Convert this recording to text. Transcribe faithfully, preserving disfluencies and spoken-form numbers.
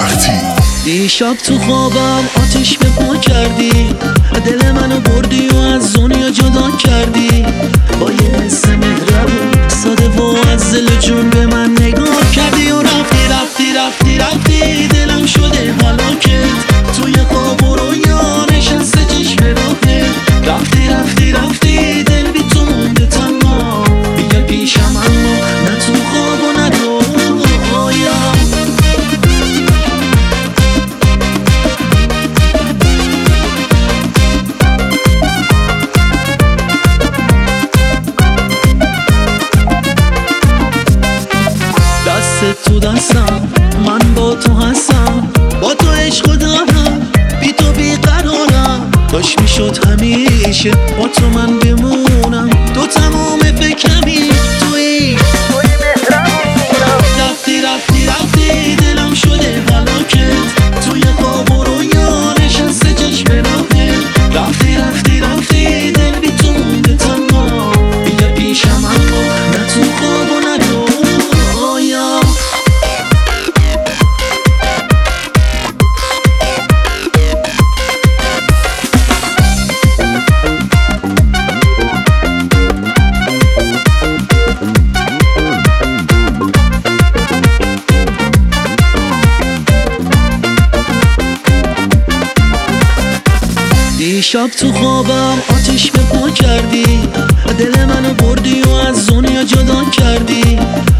وقتی دیشب تو خوابم آتش به پا کردی، دل منو بردی و از دنیا جدا کردی. با یه حس مهربون ساده و از دل جون به من نگاه کردی و رفتی رفتی رفتی رفتی. دلم شده هلاکت توی خواب و رویا نشسته چشم راهت. رفتی رفتی رفتی دل بی تو مونده تنها. بیا پیشم اما نه تو خواب و نه تو رویا. دست تو دستم من با تو هستم، با تو عشق دارم بی تو بیقرارم. کاش میشد همیشه با تو من بمونم، تو تمام فکرمی توی رفتی رفتی رفتی دلم شده هلاکت توی خواب و رویا نشسته چشم راهت. رفتی رفتی رفتی دل بی تو مونده تنها. بیا پیشم اما نه تو خواب و نه تو رویا. دیشب تو خوابم آتش به پا کردی، دل منو بردی و از دنیا جدا کردی.